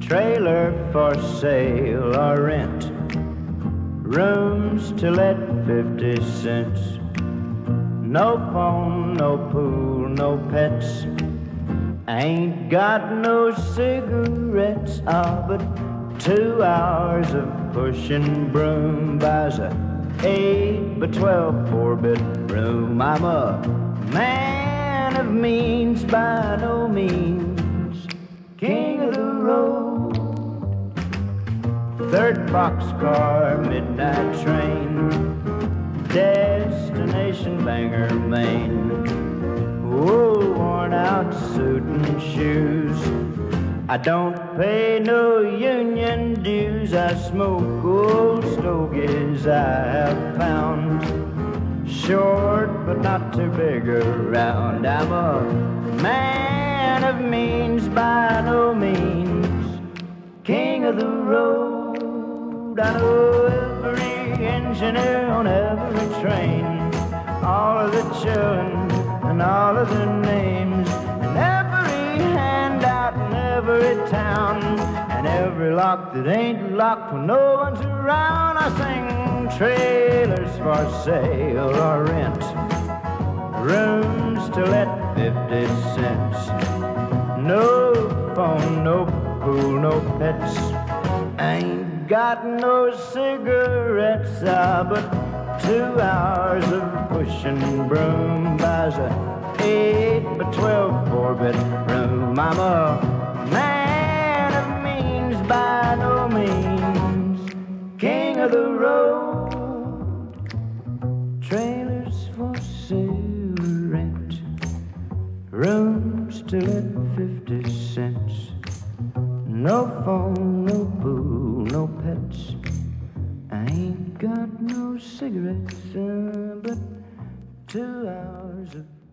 Trailer for sale or rent, rooms to let 50 cents. No phone, no pool, no pets. Ain't got no cigarettes. But 2 hours of pushing broom buys a 8 by 12 4-bedroom. I'm a man of means, by no means king of the road. Third boxcar, midnight train, destination Bangor, Maine. Oh, worn out suit and shoes. I don't pay no union dues. I smoke old stogies I have found, short but not too big around. I'm a man of means, by no means king of the road. I know every engineer on every train, all of the children and all of their names, and every handout in every town, and every lock that ain't locked when no one's around. I sing trailers for sale or rent, rooms to let 50 cents. No phone, no pool, no pets. Ain't got no cigarettes. But 2 hours of pushing broom buys a 8 by 12 4-bedroom. I'm a man of means, by no means king of the road. Trailers for sale or rent, rooms to let 50 cents. No phone, no pool, no pets. I ain't got no cigarettes. But 2 hours of